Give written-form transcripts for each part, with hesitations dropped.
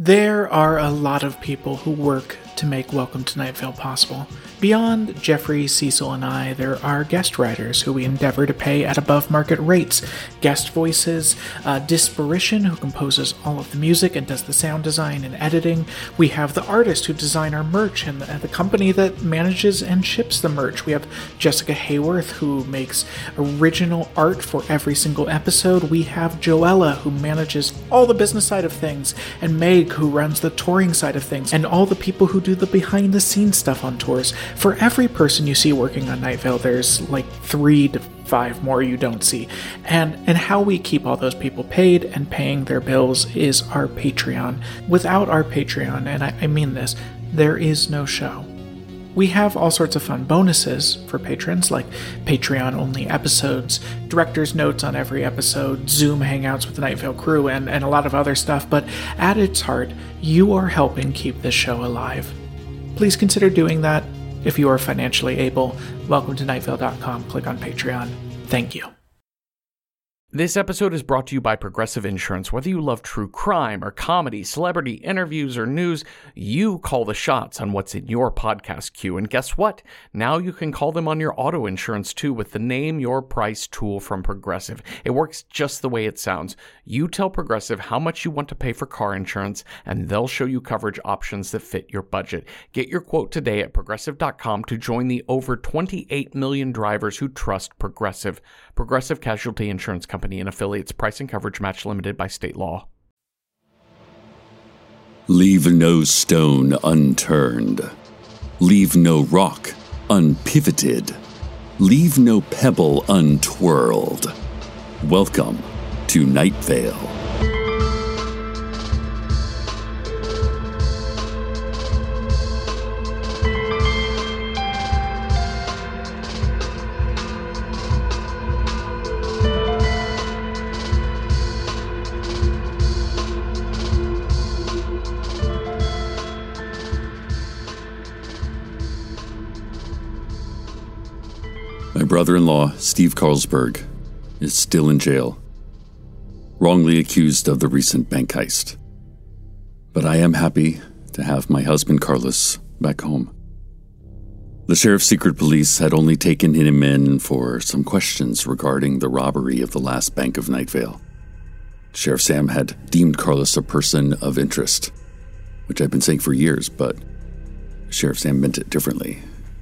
There are a lot of people who work to make Welcome to Night Vale possible. Beyond Jeffrey, Cecil, and I, there are guest writers who we endeavor to pay at above-market rates, guest voices, Disparition, who composes all of the music and does the sound design and editing. We have the artist who design our merch and the company that manages and ships the merch. We have Jessica Hayworth, who makes original art for every single episode. We have Joella, who manages all the business side of things, and Meg, who runs the touring side of things, and all the people who do the behind-the-scenes stuff on tours. For every person you see working on Night Vale, there's like 3 to 5 more you don't see. And how we keep all those people paid and paying their bills is our Patreon. Without our Patreon, and I mean this, there is no show. We have all sorts of fun bonuses for patrons, like Patreon-only episodes, director's notes on every episode, Zoom hangouts with the Night Vale crew, and a lot of other stuff, but at its heart, you are helping keep this show alive. Please consider doing that if you are financially able. Welcome to nightvale.com. Click on Patreon. Thank you. This episode is brought to you by Progressive Insurance. Whether you love true crime or comedy, celebrity interviews, or news, you call the shots on what's in your podcast queue. And guess what? Now you can call them on your auto insurance too with the Name Your Price tool from Progressive. It works just the way it sounds. You tell Progressive how much you want to pay for car insurance, and they'll show you coverage options that fit your budget. Get your quote today at Progressive.com to join the over 28 million drivers who trust Progressive. Progressive Casualty Insurance Company and affiliates. Price and coverage match limited by state law. Leave no stone unturned. Leave no rock unpivoted. Leave no pebble untwirled. Welcome to Night Vale. My brother-in-law, Steve Carlsberg, is still in jail, wrongly accused of the recent bank heist. But I am happy to have my husband, Carlos, back home. The sheriff's secret police had only taken him in for some questions regarding the robbery of the last bank of Night Vale. Sheriff Sam had deemed Carlos a person of interest, which I've been saying for years, but Sheriff Sam meant it differently.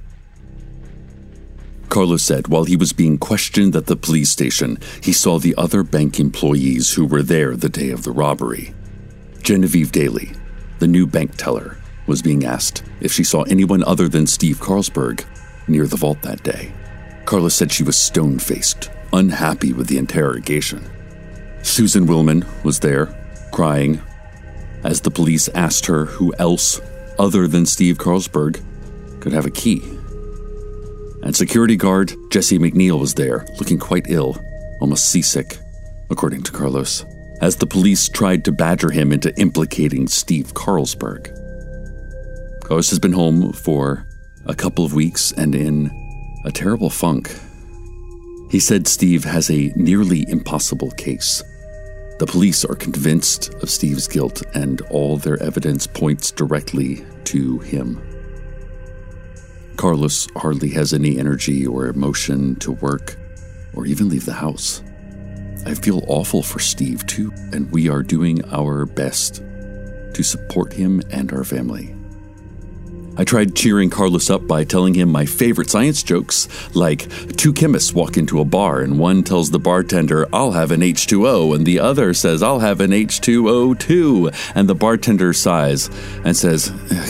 Carlos said while he was being questioned at the police station, he saw the other bank employees who were there the day of the robbery. Genevieve Daly, the new bank teller, was being asked if she saw anyone other than Steve Carlsberg near the vault that day. Carlos said she was stone-faced, unhappy with the interrogation. Susan Willman was there, crying, as the police asked her who else, other than Steve Carlsberg, could have a key. And security guard Jesse McNeil was there, looking quite ill, almost seasick, according to Carlos, as the police tried to badger him into implicating Steve Carlsberg. Carlos has been home for a couple of weeks and in a terrible funk. He said Steve has a nearly impossible case. The police are convinced of Steve's guilt, and all their evidence points directly to him. Carlos hardly has any energy or emotion to work or even leave the house. I feel awful for Steve, too, and we are doing our best to support him and our family. I tried cheering Carlos up by telling him my favorite science jokes, like 2 chemists walk into a bar and one tells the bartender, "I'll have an H2O," and the other says, "I'll have an H2O too," and the bartender sighs and says,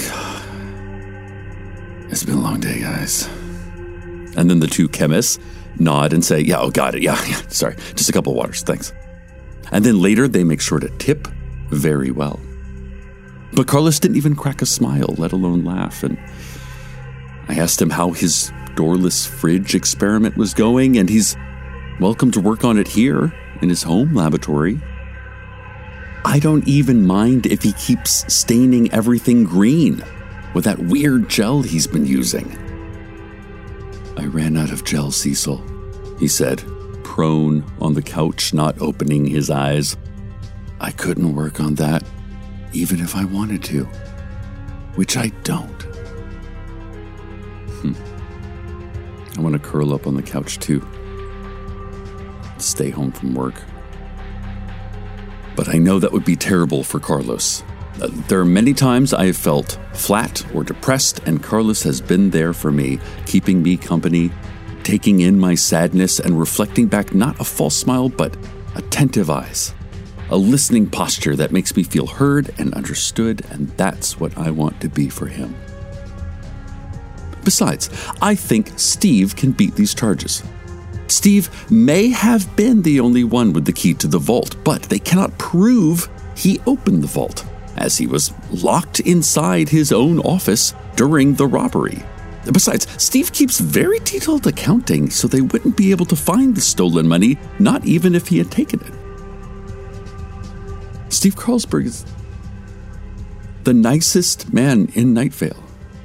"It's been a long day, guys." And then the 2 chemists nod and say, "Yeah, oh, got it, yeah, sorry, just a couple of waters, thanks." And then later they make sure to tip very well. But Carlos didn't even crack a smile, let alone laugh, and I asked him how his doorless fridge experiment was going, and he's welcome to work on it here in his home laboratory. I don't even mind if he keeps staining everything green with that weird gel he's been using. "I ran out of gel, Cecil," he said, prone on the couch, not opening his eyes. "I couldn't work on that even if I wanted to, which I don't. I want to curl up on the couch too. Stay home from work. But I know that would be terrible for Carlos. There are many times I have felt flat or depressed, and Carlos has been there for me, keeping me company, taking in my sadness and reflecting back not a false smile, but attentive eyes. A listening posture that makes me feel heard and understood, and that's what I want to be for him. Besides, I think Steve can beat these charges. Steve may have been the only one with the key to the vault, but they cannot prove he opened the vault, as he was locked inside his own office during the robbery. Besides, Steve keeps very detailed accounting, so they wouldn't be able to find the stolen money, not even if he had taken it. Steve Carlsberg is the nicest man in Night Vale.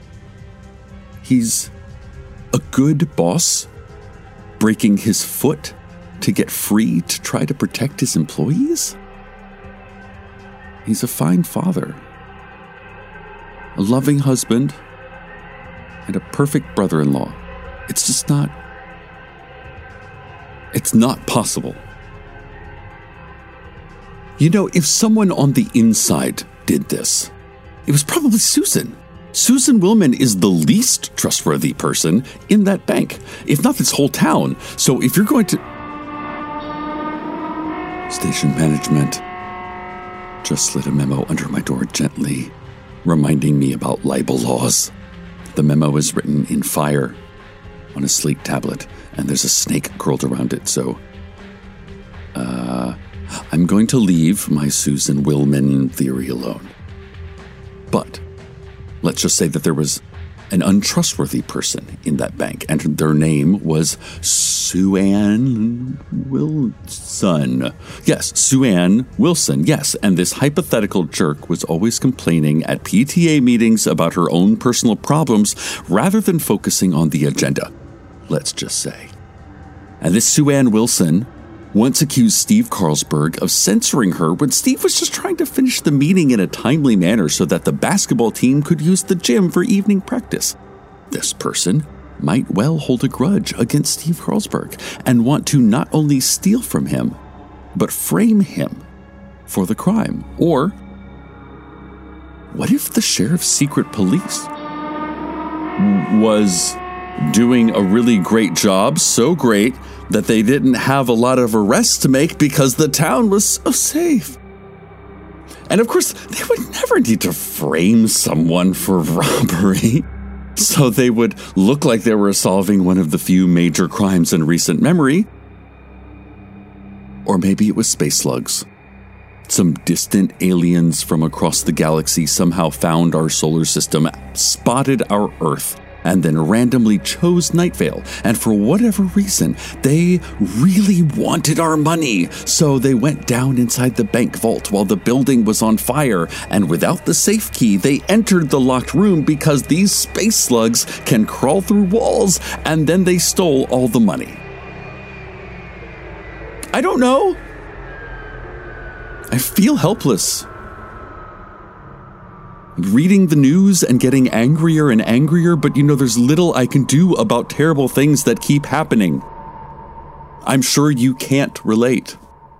He's a good boss, breaking his foot to get free to try to protect his employees. He's a fine father, a loving husband, and a perfect brother-in-law. It's just not... It's not possible. You know, if someone on the inside did this, it was probably Susan. Susan Willman is the least trustworthy person in that bank, if not this whole town. So if you're going to... Station management just slid a memo under my door gently, reminding me about libel laws. The memo is written in fire on a slate tablet, and there's a snake curled around it, so... I'm going to leave my Susan Willman theory alone. But let's just say that there was an untrustworthy person in that bank, and their name was Sue-Ann Wilson. Yes, Sue-Ann Wilson, yes. And this hypothetical jerk was always complaining at PTA meetings about her own personal problems rather than focusing on the agenda, let's just say. And this Sue-Ann Wilson once accused Steve Carlsberg of censoring her when Steve was just trying to finish the meeting in a timely manner so that the basketball team could use the gym for evening practice. This person might well hold a grudge against Steve Carlsberg and want to not only steal from him, but frame him for the crime. Or, what if the sheriff's secret police was doing a really great job, so great that they didn't have a lot of arrests to make because the town was so safe? And of course, they would never need to frame someone for robbery, so they would look like they were solving one of the few major crimes in recent memory. Or maybe it was space slugs. Some distant aliens from across the galaxy somehow found our solar system, spotted our Earth, and then randomly chose Night Vale. And for whatever reason, they really wanted our money. So they went down inside the bank vault while the building was on fire. And without the safe key, they entered the locked room because these space slugs can crawl through walls. And then they stole all the money. I don't know. I feel helpless. Reading the news and getting angrier and angrier, but there's little I can do about terrible things that keep happening. I'm sure you can't relate.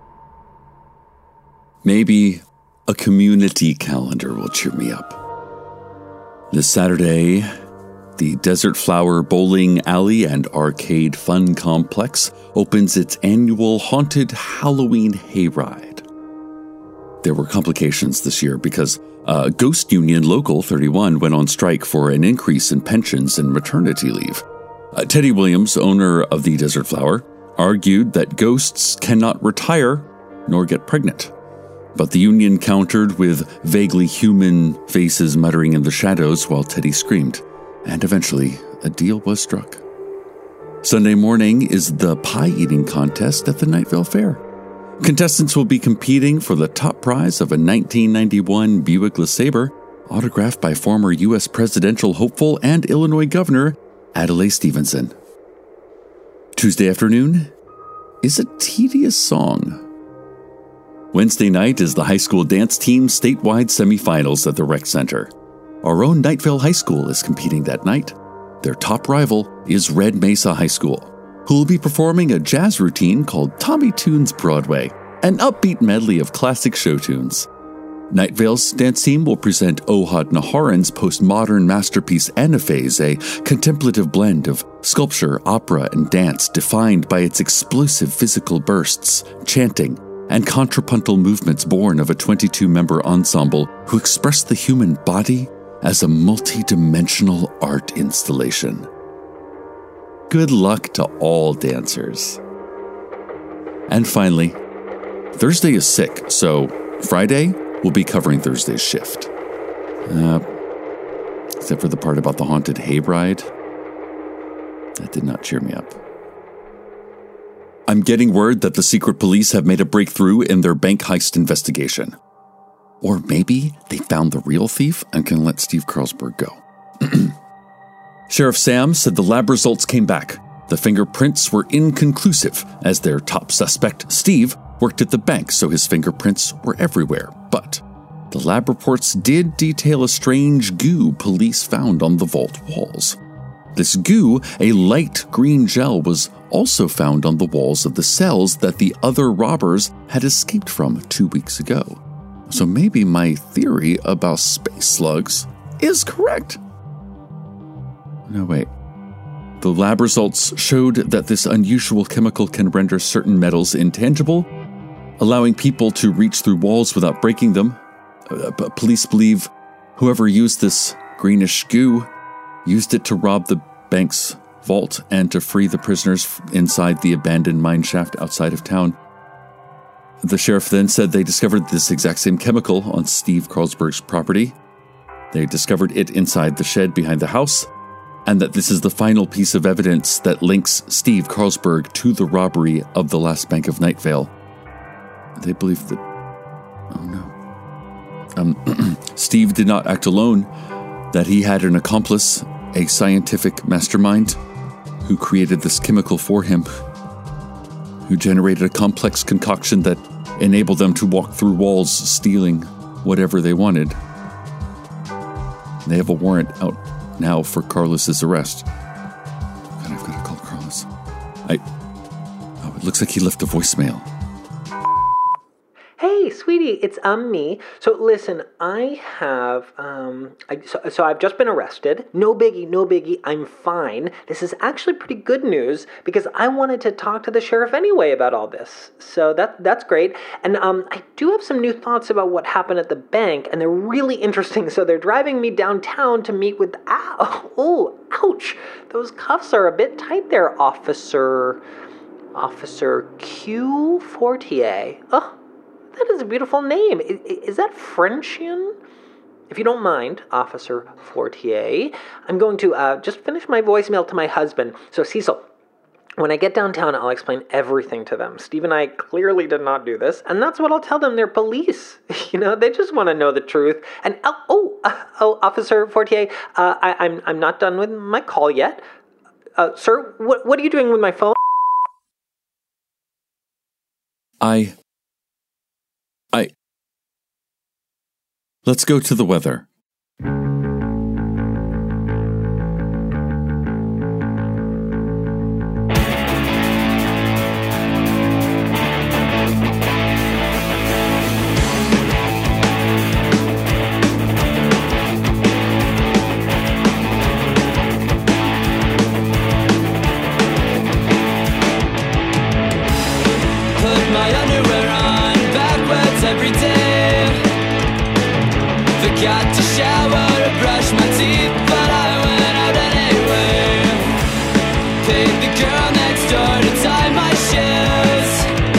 Maybe a community calendar will cheer me up. This Saturday, the Desert Flower Bowling Alley and Arcade Fun Complex opens its annual Haunted Halloween Hayride. There were complications this year because Ghost Union Local 31 went on strike for an increase in pensions and maternity leave. Teddy Williams, owner of the Desert Flower, argued that ghosts cannot retire nor get pregnant. But the union countered with vaguely human faces muttering in the shadows while Teddy screamed. And eventually, a deal was struck. Sunday morning is the pie-eating contest at the Night Vale Fair. Contestants will be competing for the top prize of a 1991 Buick LeSabre, autographed by former U.S. presidential hopeful and Illinois Governor Adlai Stevenson. Tuesday afternoon is a tedious song. Wednesday night is the high school dance team statewide semifinals at the Rec Center. Our own Night Vale High School is competing that night. Their top rival is Red Mesa High School, who will be performing a jazz routine called Tommy Tunes Broadway, an upbeat medley of classic show tunes. Night Vale's dance team will present Ohad Naharin's postmodern masterpiece Anaphase, a contemplative blend of sculpture, opera, and dance defined by its explosive physical bursts, chanting, and contrapuntal movements born of a 22-member ensemble who express the human body as a multi-dimensional art installation. Good luck to all dancers. And finally, Thursday is sick, so Friday we'll be covering Thursday's shift. Except for the part about the haunted hayride. That did not cheer me up. I'm getting word that the secret police have made a breakthrough in their bank heist investigation. Or maybe they found the real thief and can let Steve Carlsberg go. Sheriff Sam said the lab results came back. The fingerprints were inconclusive, as their top suspect, Steve, worked at the bank, so his fingerprints were everywhere. But the lab reports did detail a strange goo police found on the vault walls. This goo, a light green gel, was also found on the walls of the cells that the other robbers had escaped from 2 weeks ago. So maybe my theory about space slugs is correct. No, wait. The lab results showed that this unusual chemical can render certain metals intangible, allowing people to reach through walls without breaking them. But police believe whoever used this greenish goo used it to rob the bank's vault and to free the prisoners inside the abandoned mine shaft outside of town. The sheriff then said they discovered this exact same chemical on Steve Carlsberg's property. They discovered it inside the shed behind the house, and that this is the final piece of evidence that links Steve Carlsberg to the robbery of the last bank of Night Vale. They believe that... Oh no. Steve did not act alone, that he had an accomplice, a scientific mastermind, who created this chemical for him, who generated a complex concoction that enabled them to walk through walls, stealing whatever they wanted. They have a warrant out now for Carlos's arrest. God, I've got to call Carlos. It looks like he left a voicemail. Hey, sweetie, it's me. So listen, I have so I've just been arrested. No biggie. I'm fine. This is actually pretty good news because I wanted to talk to the sheriff anyway about all this. So that's great. And I do have some new thoughts about what happened at the bank, and they're really interesting. So they're driving me downtown to meet with ouch. Those cuffs are a bit tight there, Officer Q Fortier. Oh, that is a beautiful name. Is that Frenchian? If you don't mind, Officer Fortier, I'm going to just finish my voicemail to my husband. So, Cecil, when I get downtown, I'll explain everything to them. Steve and I clearly did not do this, and that's what I'll tell them. They're police. They just want to know the truth. And Officer Fortier, I'm not done with my call yet. Sir, what are you doing with my phone? Let's go to the weather. Got to shower to brush my teeth, but I went out anyway. Paid the girl next door to tie my shoes.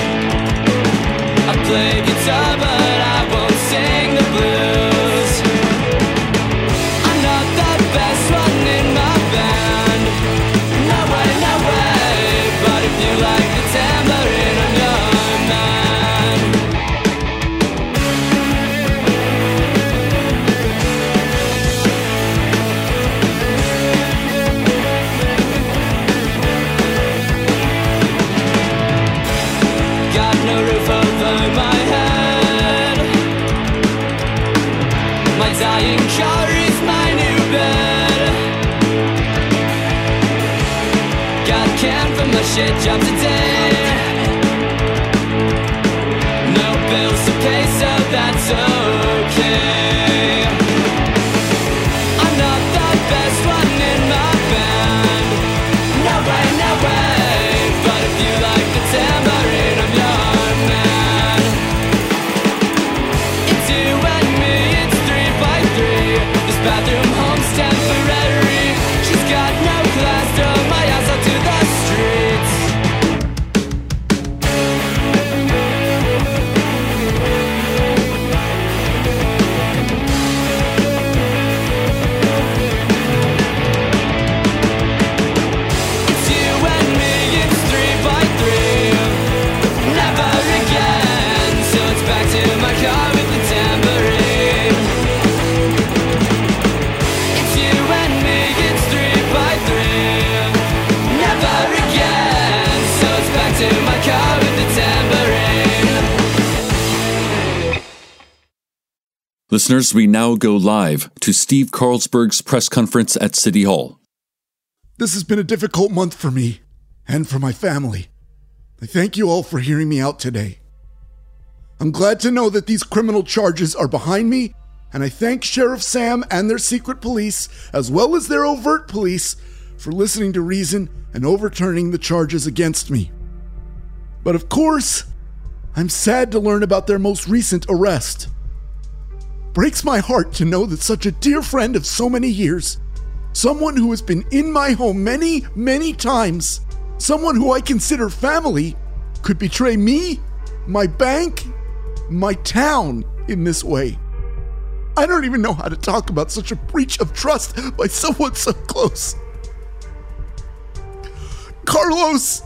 I play guitar, but I won't sing the blues. I'm not the best one in my band. No way. But if you like the tambourine, I'm your man. flying car is my new bed. Got canned from my shit job today. No bills to pay, so that's okay. I'm not the best one in my band. No way, no way. But if you like the tambourine, I'm your man. It's you and me, it's 3x3. This bathroom home's temporary. She's got no class, throw my ass out to the streets. It's you and me, it's 3x3. Never again. So it's back to my car with the tambourine. It's you and me, it's 3x3. Never again. So it's back to my car with the tambourine. Listeners, we now go live to Steve Carlsberg's press conference at City Hall. This has been a difficult month for me and for my family. I thank you all for hearing me out today. I'm glad to know that these criminal charges are behind me, and I thank Sheriff Sam and their secret police, as well as their overt police, for listening to reason and overturning the charges against me. But of course, I'm sad to learn about their most recent arrest. Breaks my heart to know that such a dear friend of so many years, someone who has been in my home many, many times, someone who I consider family, could betray me, my bank, my town in this way. I don't even know how to talk about such a breach of trust by someone so close. Carlos!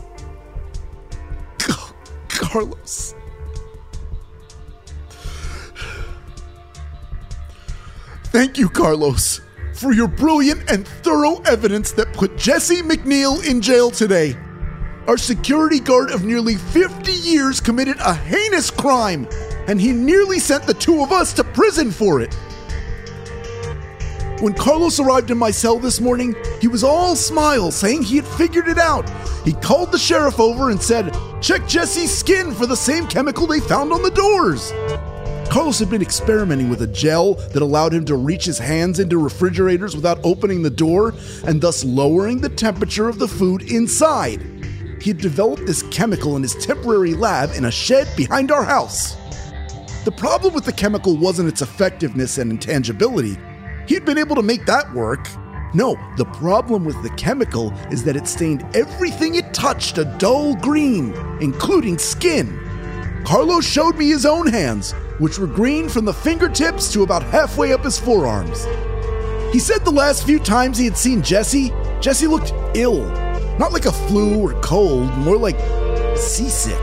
Carlos. Thank you, Carlos, for your brilliant and thorough evidence that put Jesse McNeil in jail today. Our security guard of nearly 50 years committed a heinous crime, and he nearly sent the two of us to prison for it. When Carlos arrived in my cell this morning, he was all smiles, saying he had figured it out. He called the sheriff over and said, "Check Jesse's skin for the same chemical they found on the doors." Carlos had been experimenting with a gel that allowed him to reach his hands into refrigerators without opening the door and thus lowering the temperature of the food inside. He had developed this chemical in his temporary lab in a shed behind our house. The problem with the chemical wasn't its effectiveness and intangibility. He'd been able to make that work. No, the problem with the chemical is that it stained everything it touched a dull green, including skin. Carlos showed me his own hands, which were green from the fingertips to about halfway up his forearms. He said the last few times he had seen Jesse looked ill. Not like a flu or cold, more like seasick,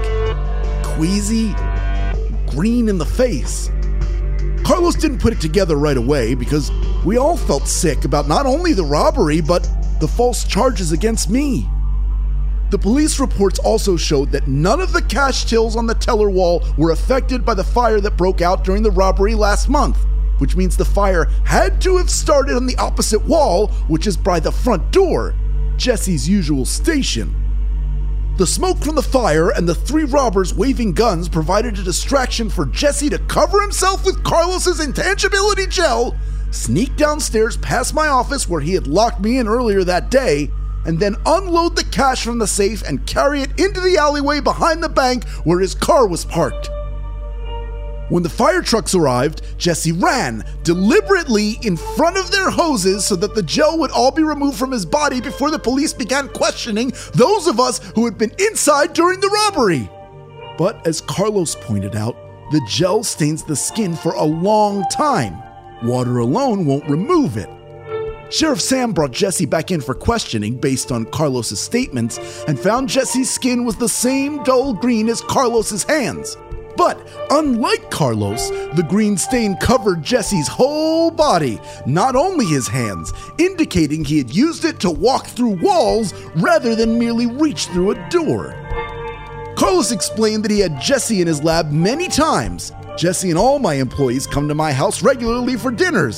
queasy, green in the face. Carlos didn't put it together right away because we all felt sick about not only the robbery, but the false charges against me. The police reports also showed that none of the cash tills on the teller wall were affected by the fire that broke out during the robbery last month, which means the fire had to have started on the opposite wall, which is by the front door, Jesse's usual station. The smoke from the fire and the three robbers waving guns provided a distraction for Jesse to cover himself with Carlos's intangibility gel, sneak downstairs past my office where he had locked me in earlier that day, and then unload the cash from the safe and carry it into the alleyway behind the bank where his car was parked. When the fire trucks arrived, Jesse ran deliberately in front of their hoses so that the gel would all be removed from his body before the police began questioning those of us who had been inside during the robbery. But as Carlos pointed out, the gel stains the skin for a long time. Water alone won't remove it. Sheriff Sam brought Jesse back in for questioning based on Carlos's statements and found Jesse's skin was the same dull green as Carlos's hands. But unlike Carlos, the green stain covered Jesse's whole body, not only his hands, indicating he had used it to walk through walls rather than merely reach through a door. Carlos explained that he had Jesse in his lab many times. Jesse and all my employees come to my house regularly for dinners.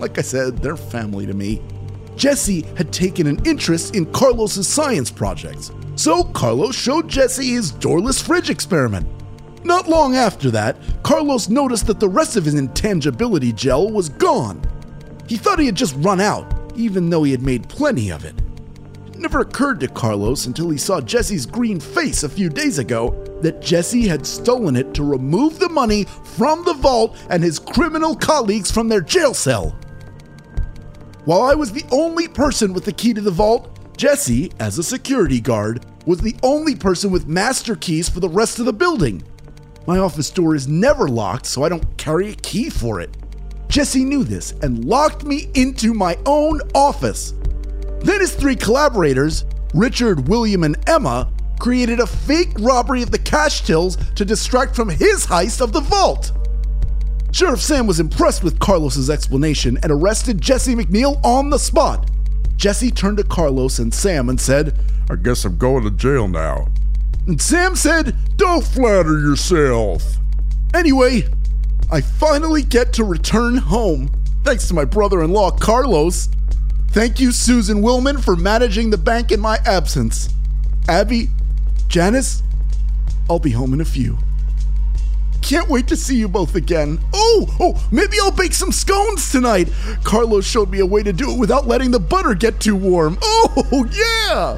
Like I said, they're family to me. Jesse had taken an interest in Carlos's science projects, so Carlos showed Jesse his doorless fridge experiment. Not long after that, Carlos noticed that the rest of his intangibility gel was gone. He thought he had just run out, even though he had made plenty of it. It never occurred to Carlos until he saw Jesse's green face a few days ago that Jesse had stolen it to remove the money from the vault and his criminal colleagues from their jail cell. While I was the only person with the key to the vault, Jesse, as a security guard, was the only person with master keys for the rest of the building. My office door is never locked, so I don't carry a key for it. Jesse knew this and locked me into my own office. Then his 3 collaborators, Richard, William, and Emma, created a fake robbery of the cash tills to distract from his heist of the vault. Sheriff Sam was impressed with Carlos's explanation and arrested Jesse McNeil on the spot. Jesse turned to Carlos and Sam and said, I guess I'm going to jail now. And Sam said, don't flatter yourself. Anyway, I finally get to return home, thanks to my brother-in-law Carlos. Thank you, Susan Willman, for managing the bank in my absence. Abby, Janice, I'll be home in a few. Can't wait to see you both again. Oh, maybe I'll bake some scones tonight. Carlos showed me a way to do it without letting the butter get too warm. Oh, yeah!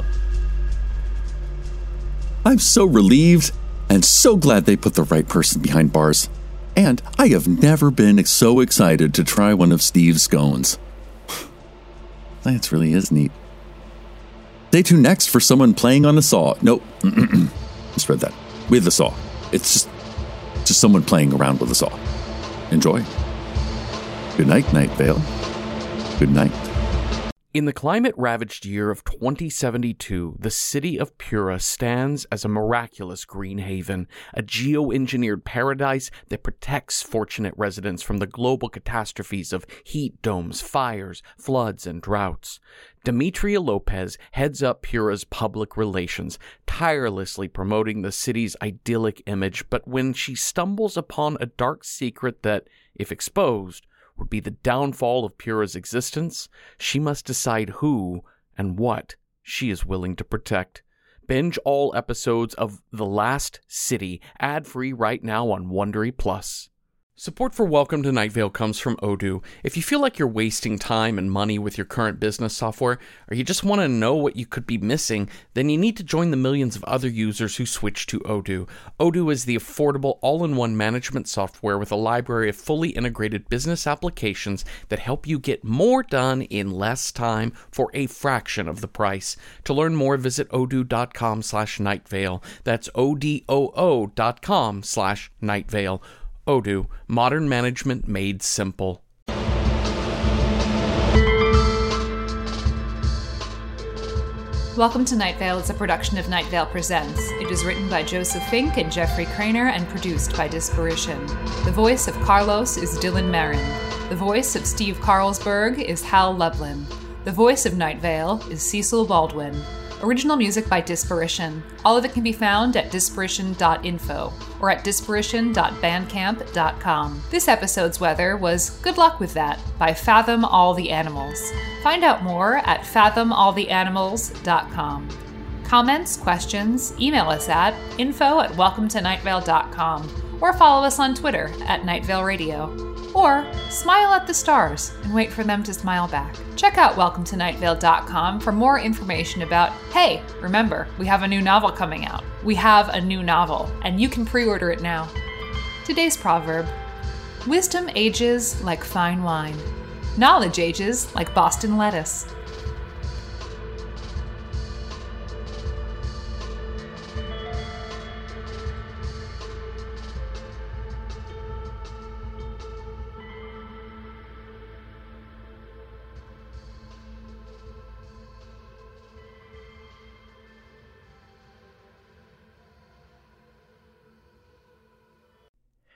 I'm so relieved and so glad they put the right person behind bars. And I have never been so excited to try one of Steve's scones. That really is neat. Stay tuned next for someone playing on a saw. Nope. Just read that. With a saw. It's just someone playing around with a saw. Enjoy. Good night, Night Vale. Good night. In the climate-ravaged year of 2072, the city of Pura stands as a miraculous green haven, a geoengineered paradise that protects fortunate residents from the global catastrophes of heat domes, fires, floods, and droughts. Demetria Lopez heads up Pura's public relations, tirelessly promoting the city's idyllic image, but when she stumbles upon a dark secret that, if exposed, would be the downfall of Pura's existence, she must decide who and what she is willing to protect. Binge all episodes of The Last City, ad-free right now on Wondery Plus. Support for Welcome to Night Vale comes from Odoo. If you feel like you're wasting time and money with your current business software, or you just want to know what you could be missing, then you need to join the millions of other users who switch to Odoo. Odoo is the affordable all-in-one management software with a library of fully integrated business applications that help you get more done in less time for a fraction of the price. To learn more, visit odoo.com/nightvale. That's odoo.com/nightvale. Odoo, modern management made simple. Welcome to Night Vale is a production of Night Vale Presents. It is written by Joseph Fink and Jeffrey Craner and produced by Disparition. The voice of Carlos is Dylan Marin. The voice of Steve Carlsberg is Hal Lublin. The voice of Night Vale is Cecil Baldwin. Original music by Disparition. All of it can be found at disparition.info or at disparition.bandcamp.com. This episode's weather was Good Luck With That by Fathom All the Animals. Find out more at fathomalltheanimals.com. Comments, questions, email us at info@welcometonightvale.com or follow us on Twitter at Nightvale Radio. Or smile at the stars and wait for them to smile back. Check out welcometonightvale.com for more information about, hey, remember, we have a new novel coming out. We have a new novel, and you can pre-order it now. Today's proverb: wisdom ages like fine wine. Knowledge ages like Boston lettuce.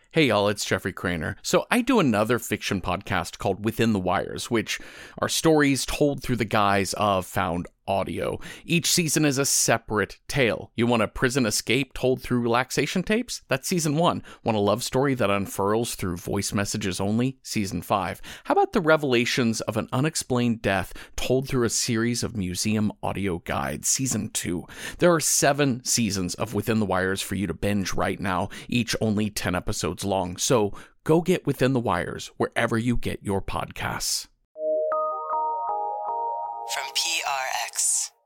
Hey y'all, it's Jeffrey Craner. So I do another fiction podcast called Within the Wires, which are stories told through the guise of found audio. Each season is a separate tale. You want a prison escape told through relaxation tapes? That's season 1. Want a love story that unfurls through voice messages only? Season 5. How about the revelations of an unexplained death told through a series of museum audio guides? Season 2. There are 7 seasons of Within the Wires for you to binge right now, each only 10 episodes long. So go get Within the Wires wherever you get your podcasts. From PRX.